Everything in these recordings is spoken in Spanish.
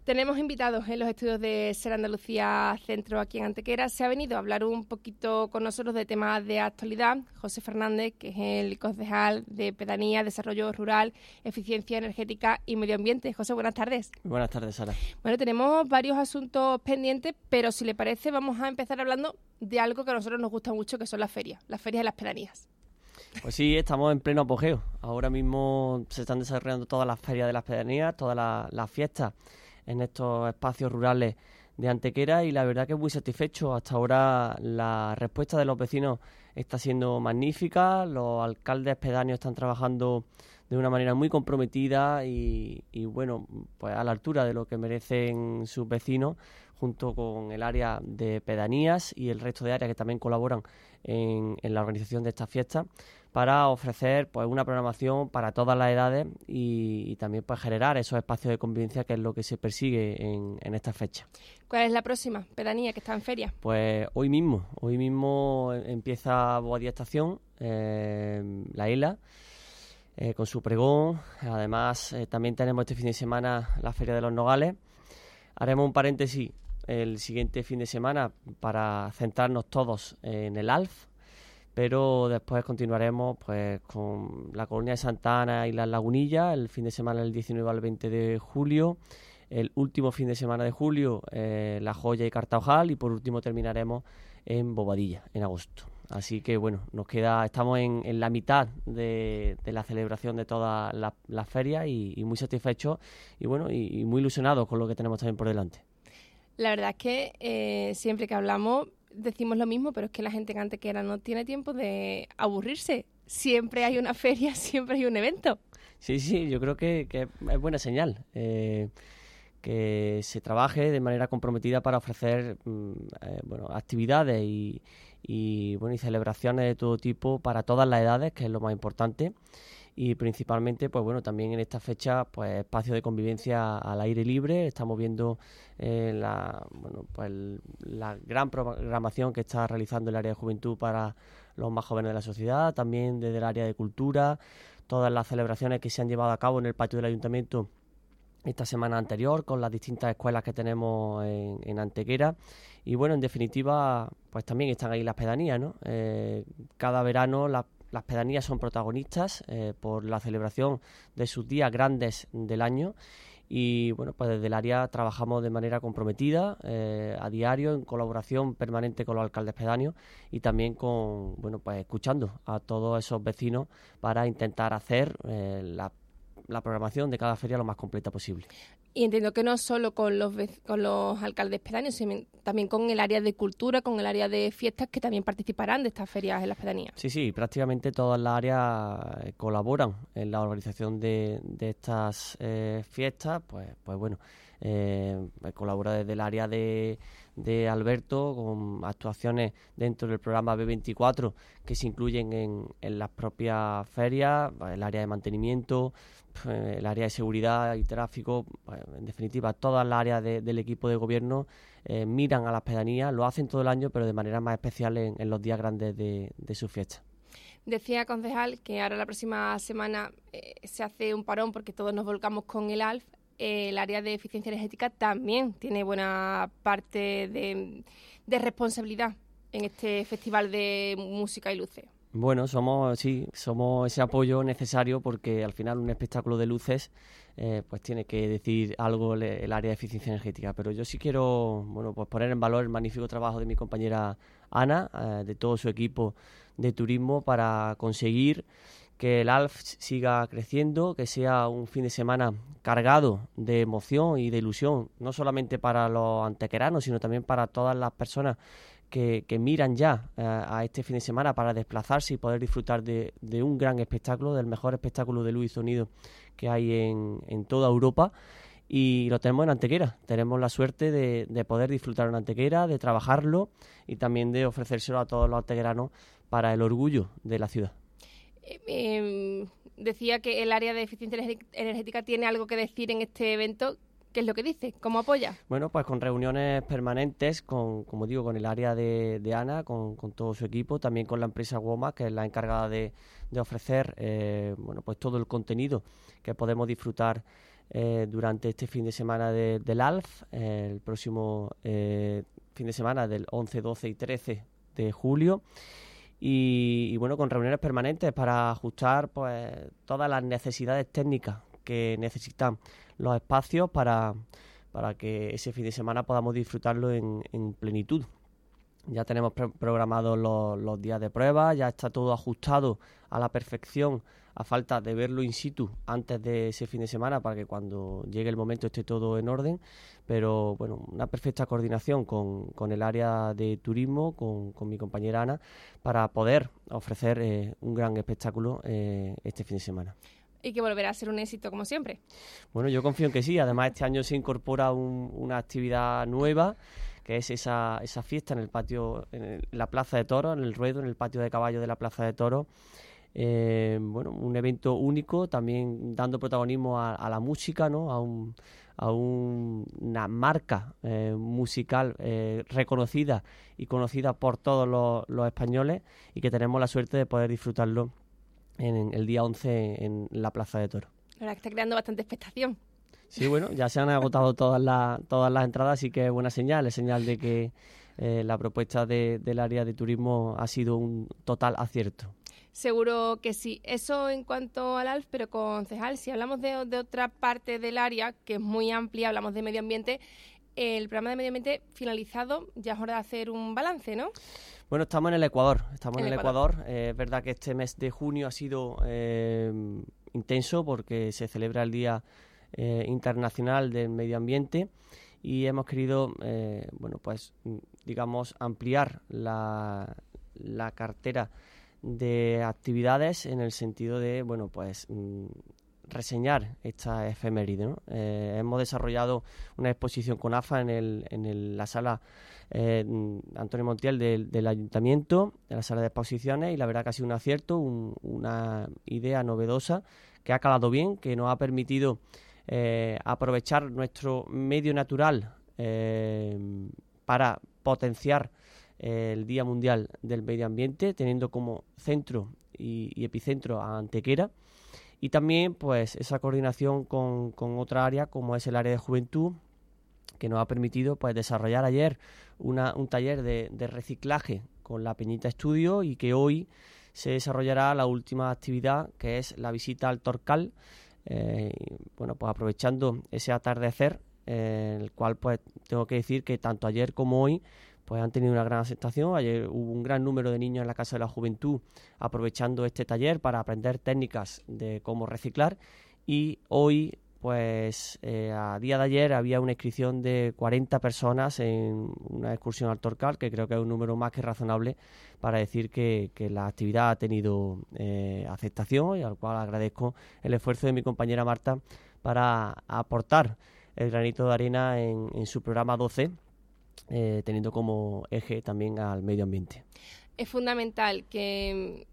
Tenemos invitados en los estudios de Ser Andalucía Centro aquí en Antequera. Se ha venido a hablar un poquito con nosotros de temas de actualidad José Fernández, que es el concejal de Pedanía, Desarrollo Rural, Eficiencia Energética y Medio Ambiente. José, buenas tardes. Buenas tardes, Sara. Bueno, tenemos varios asuntos pendientes, pero si le parece vamos a empezar hablando de algo que a nosotros nos gusta mucho, que son las ferias de las pedanías. Pues sí, estamos en pleno apogeo. Ahora mismo se están desarrollando todas las ferias de las pedanías, todas las fiestas en estos espacios rurales de Antequera, y la verdad que muy satisfecho. Hasta ahora la respuesta de los vecinos está siendo magnífica, los alcaldes pedáneos están trabajando de una manera muy comprometida y bueno, pues a la altura de lo que merecen sus vecinos, junto con el área de pedanías y el resto de áreas que también colaboran en la organización de estas fiestas, para ofrecer pues una programación para todas las edades y también pues generar esos espacios de convivencia, que es lo que se persigue en esta fecha. ¿Cuál es la próxima pedanía que está en feria? Pues hoy mismo empieza Boadilla Estación, la ELA, con su pregón. Además también tenemos este fin de semana la Feria de los Nogales. Haremos un paréntesis el siguiente fin de semana para centrarnos todos en el ALF, pero después continuaremos pues con la Colonia de Santa Ana y las Lagunillas, el fin de semana del 19 al 20 de julio, el último fin de semana de julio La Joya y Cartaojal, y por último terminaremos en Bobadilla en agosto. Así que bueno, estamos en la mitad de la celebración de todas las ferias y muy satisfechos y bueno, y muy ilusionados con lo que tenemos también por delante. La verdad es que siempre que hablamos decimos lo mismo, pero es que la gente en Antequera no tiene tiempo de aburrirse. Siempre hay una feria, siempre hay un evento. Sí, yo creo que es buena señal que se trabaje de manera comprometida para ofrecer actividades y celebraciones de todo tipo para todas las edades, que es lo más importante. Y principalmente, pues bueno, también en esta fecha, pues espacios de convivencia al aire libre. Estamos viendo la gran programación que está realizando el área de juventud para los más jóvenes de la sociedad, también desde el área de cultura, todas las celebraciones que se han llevado a cabo en el patio del ayuntamiento esta semana anterior, con las distintas escuelas que tenemos en Antequera. Y bueno, en definitiva, pues también están ahí las pedanías, ¿no? Cada verano las pedanías son protagonistas por la celebración de sus días grandes del año, y bueno, pues desde el área trabajamos de manera comprometida a diario, en colaboración permanente con los alcaldes pedáneos y también escuchando a todos esos vecinos para intentar hacer la programación de cada feria lo más completa posible. Y entiendo que no solo con los alcaldes pedáneos, sino también con el área de cultura, con el área de fiestas, que también participarán de estas ferias en las pedanías. Sí, prácticamente todas las áreas colaboran en la organización de estas fiestas. Pues bueno, colabora desde el área de Alberto, con actuaciones dentro del programa B24 que se incluyen en las propias ferias, el área de mantenimiento, el área de seguridad y tráfico. En definitiva, todas las áreas del equipo de gobierno miran a las pedanías, lo hacen todo el año, pero de manera más especial en los días grandes de su fiesta. Decía, concejal, que ahora la próxima semana se hace un parón porque todos nos volcamos con el ALF. El área de eficiencia energética también tiene buena parte de responsabilidad en este festival de música y luces. Bueno, somos ese apoyo necesario, porque al final un espectáculo de luces pues tiene que decir algo el área de eficiencia energética. Pero yo sí quiero pues poner en valor el magnífico trabajo de mi compañera Ana, de todo su equipo de turismo, para conseguir que el ALF siga creciendo, que sea un fin de semana cargado de emoción y de ilusión, no solamente para los antequeranos, sino también para todas las personas que miran ya a este fin de semana para desplazarse y poder disfrutar de un gran espectáculo, del mejor espectáculo de luz y sonido que hay en toda Europa. Y lo tenemos en Antequera. Tenemos la suerte de poder disfrutar en Antequera, de trabajarlo y también de ofrecérselo a todos los antequeranos para el orgullo de la ciudad. Decía que el área de eficiencia energética tiene algo que decir en este evento. ¿Qué es lo que dice? ¿Cómo apoya? Pues con reuniones permanentes, con el área de Ana, con todo su equipo, también con la empresa WOMA, que es la encargada de ofrecer pues todo el contenido que podemos disfrutar durante este fin de semana del ALF, el próximo fin de semana del 11, 12 y 13 de julio. Y bueno, con reuniones permanentes para ajustar pues todas las necesidades técnicas que necesitan los espacios para que ese fin de semana podamos disfrutarlo en plenitud. Ya tenemos programados los días de prueba, ya está todo ajustado a la perfección, a falta de verlo in situ antes de ese fin de semana para que cuando llegue el momento esté todo en orden. Pero bueno, una perfecta coordinación con el área de turismo, con mi compañera Ana, para poder ofrecer un gran espectáculo este fin de semana. Y que volverá a ser un éxito como siempre. Bueno, yo confío en que sí. Además, este año se incorpora una actividad nueva, que es esa fiesta en el patio, en la Plaza de Toros, en el ruedo, en el patio de caballos de la Plaza de Toros. Bueno, un evento único, también dando protagonismo a la música, ¿no? a una marca musical reconocida y conocida por todos los españoles, y que tenemos la suerte de poder disfrutarlo en el día 11 en la Plaza de Toros. La verdad que está creando bastante expectación. Sí, bueno, ya se han agotado todas las entradas, así que es buena señal, es señal de que la propuesta del área de turismo ha sido un total acierto. Seguro que sí. Eso en cuanto al ALF, pero concejal, si hablamos de otra parte del área, que es muy amplia, hablamos de medio ambiente, el programa de medio ambiente finalizado, ya es hora de hacer un balance, ¿no? Bueno, estamos en el Ecuador. Es verdad que este mes de junio ha sido intenso porque se celebra el Día Internacional del Medio Ambiente y hemos querido, digamos, ampliar la cartera de actividades en el sentido de, reseñar esta efeméride, ¿no? Hemos desarrollado una exposición con AFA en la sala Antonio Montiel del Ayuntamiento, en la sala de exposiciones, y la verdad que ha sido un acierto, una idea novedosa que ha calado bien, que nos ha permitido aprovechar nuestro medio natural para potenciar el Día Mundial del Medio Ambiente, teniendo como centro y epicentro a Antequera. Y también pues esa coordinación con otra área como es el área de juventud, que nos ha permitido pues desarrollar ayer un taller de reciclaje con la Peñita Estudio, y que hoy se desarrollará la última actividad, que es la visita al Torcal, pues aprovechando ese atardecer, el cual pues tengo que decir que tanto ayer como hoy pues han tenido una gran aceptación. Ayer hubo un gran número de niños en la Casa de la Juventud aprovechando este taller para aprender técnicas de cómo reciclar, y hoy pues a día de ayer había una inscripción de 40 personas en una excursión al Torcal, que creo que es un número más que razonable para decir que la actividad ha tenido aceptación, y al cual agradezco el esfuerzo de mi compañera Marta para aportar el granito de arena en su programa 12, teniendo como eje también al medio ambiente. Es fundamental que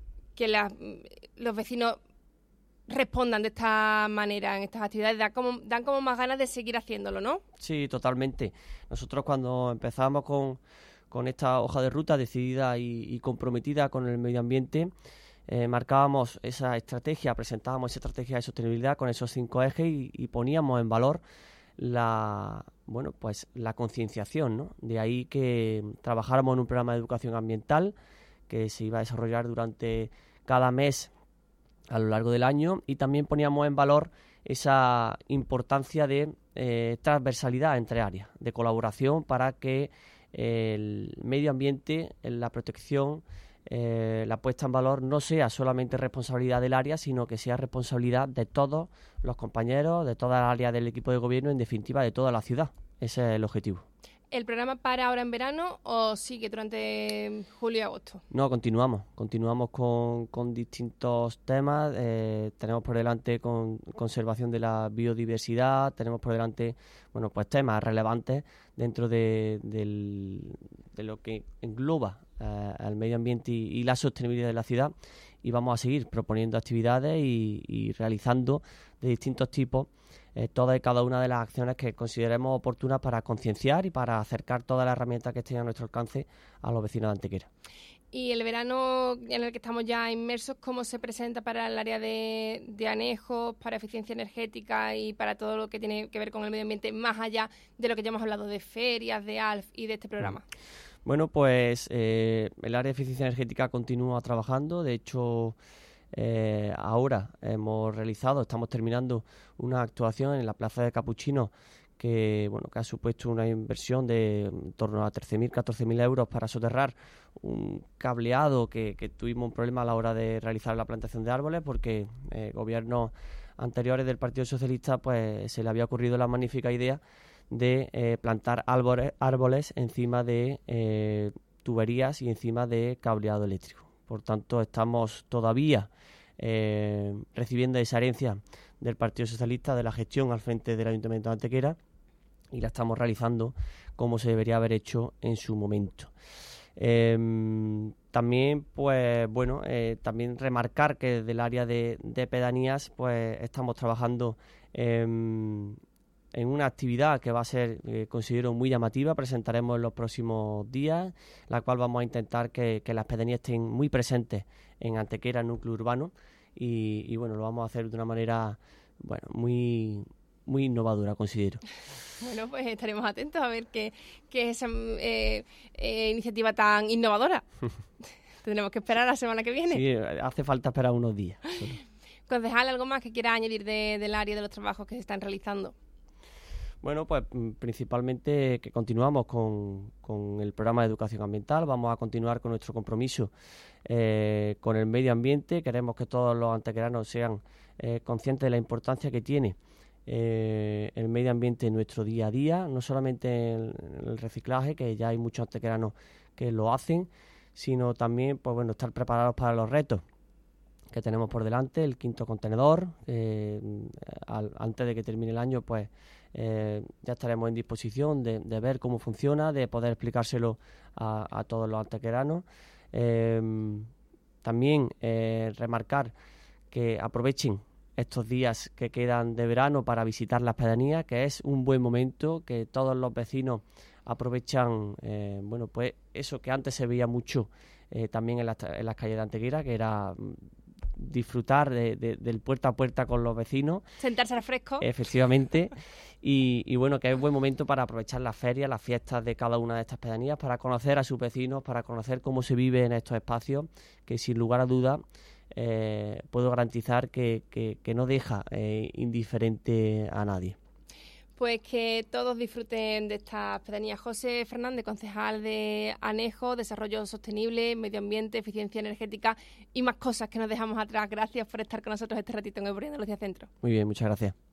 los vecinos respondan de esta manera en estas actividades, dan como más ganas de seguir haciéndolo, ¿no? Sí, totalmente. Nosotros cuando empezamos con esta hoja de ruta decidida y comprometida con el medio ambiente, marcábamos esa estrategia, presentábamos esa estrategia de sostenibilidad con esos 5 ejes y poníamos en valor la concienciación, ¿no? De ahí que trabajáramos en un programa de educación ambiental que se iba a desarrollar durante cada mes a lo largo del año, y también poníamos en valor esa importancia de transversalidad entre áreas, de colaboración para que el medio ambiente, la protección, la puesta en valor no sea solamente responsabilidad del área, sino que sea responsabilidad de todos los compañeros, de toda la área del equipo de gobierno, en definitiva de toda la ciudad. Ese es el objetivo. ¿El programa para ahora en verano o sigue durante julio y agosto? No, continuamos con distintos temas. Tenemos por delante conservación de la biodiversidad, tenemos por delante temas relevantes dentro de lo que engloba al medio ambiente y la sostenibilidad de la ciudad, y vamos a seguir proponiendo actividades y realizando de distintos tipos todas y cada una de las acciones que consideremos oportunas para concienciar y para acercar todas las herramientas que estén a nuestro alcance a los vecinos de Antequera. Y el verano en el que estamos ya inmersos, ¿cómo se presenta para el área de anejos, para eficiencia energética y para todo lo que tiene que ver con el medio ambiente, más allá de lo que ya hemos hablado de ferias, de ALF y de este programa? Bueno, pues el área de eficiencia energética continúa trabajando. De hecho, ahora estamos terminando una actuación en la Plaza de Capuchinos que ha supuesto una inversión de en torno a 13.000, 14.000 euros para soterrar un cableado que tuvimos un problema a la hora de realizar la plantación de árboles, porque gobiernos anteriores del Partido Socialista pues se le había ocurrido la magnífica idea de plantar árboles encima de tuberías y encima de cableado eléctrico. Por tanto, estamos todavía recibiendo esa herencia del Partido Socialista de la gestión al frente del Ayuntamiento de Antequera, y la estamos realizando como se debería haber hecho en su momento. También, también remarcar que desde el área de pedanías, pues estamos trabajando en una actividad que va a ser, considero, muy llamativa. Presentaremos en los próximos días, la cual vamos a intentar que las pedanías estén muy presentes en Antequera, núcleo urbano, y lo vamos a hacer de una manera muy innovadora, considero. Bueno, pues estaremos atentos a ver qué es esa iniciativa tan innovadora. Tendremos que esperar la semana que viene. Sí, hace falta esperar unos días. Concejal, ¿algo más que quiera añadir del área de los trabajos que se están realizando? Bueno, pues principalmente que continuamos con el programa de educación ambiental. Vamos a continuar con nuestro compromiso con el medio ambiente. Queremos que todos los antequeranos sean conscientes de la importancia que tiene el medio ambiente en nuestro día a día, no solamente en el reciclaje, que ya hay muchos antequeranos que lo hacen, sino también estar preparados para los retos que tenemos por delante. El 5.º contenedor, antes de que termine el año, pues ya estaremos en disposición de ver cómo funciona, de poder explicárselo a todos los antequeranos. También remarcar que aprovechen estos días que quedan de verano para visitar las pedanías, que es un buen momento, que todos los vecinos aprovechan, pues eso que antes se veía mucho también en las calles de Antequera, que era disfrutar del puerta a puerta con los vecinos. Sentarse al fresco. Efectivamente. Y que es buen momento para aprovechar las ferias, las fiestas de cada una de estas pedanías, para conocer a sus vecinos, para conocer cómo se vive en estos espacios, que sin lugar a dudas puedo garantizar que no deja indiferente a nadie. Pues que todos disfruten de estas pedanías. José Fernández, concejal de Anejo, Desarrollo Sostenible, Medio Ambiente, Eficiencia Energética y más cosas que nos dejamos atrás. Gracias por estar con nosotros este ratito en El Poniendo Andalucía Centro. Muy bien, muchas gracias.